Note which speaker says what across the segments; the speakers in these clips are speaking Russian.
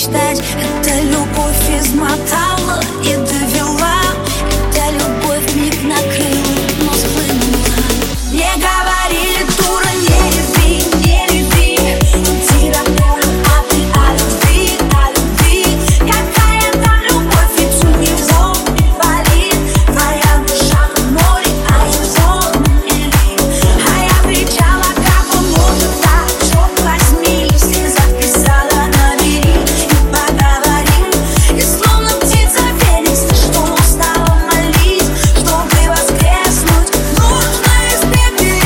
Speaker 1: мечтать. Эта любовь измотала и довела. Эта любовь миг накрыла, но схлынула. Мне говорили, дура, не люби, не люби. Уйди домой, а ты о любви, о любви. Какая там любовь, ведь у него инвалид. Твоя душа в море, а его на мели. А я кричала, как он может так. Чтоб возьми, если записала, набери и поговорим. И словно птица феникс, что устала молить. Чтобы воскреснуть, нужно испепелить.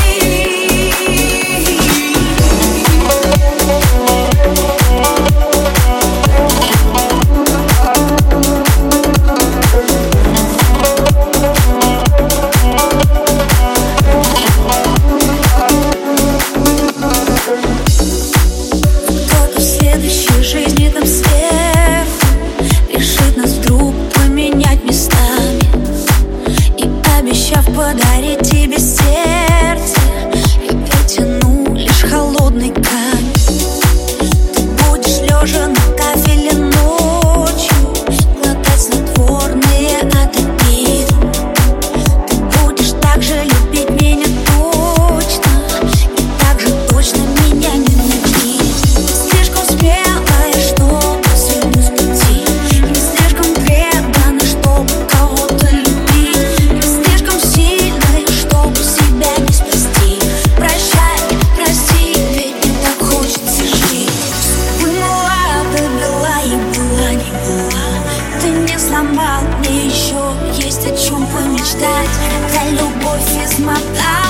Speaker 1: Кто-то в следующей жизни там сверху решит нас вдруг поменять местами. И обещав подарить тебе сердце, я протяну лишь холодный камень. Ты будешь лежа на кафеле ночью, глотать снотворные от обиды. Ты будешь так же любить меня точно, и так же точно меня ненавидеть. Слишком смелая, чтобы свернуть с пути, не слишком преданная, чтобы кого-то любить, не слишком сильная, чтобы себя не спасти. Прощай, прости, ведь не так хочется жить. Была, ты была и была, не была. Ты не сломал, мне еще есть о чем помечтать. Эта любовь измотала.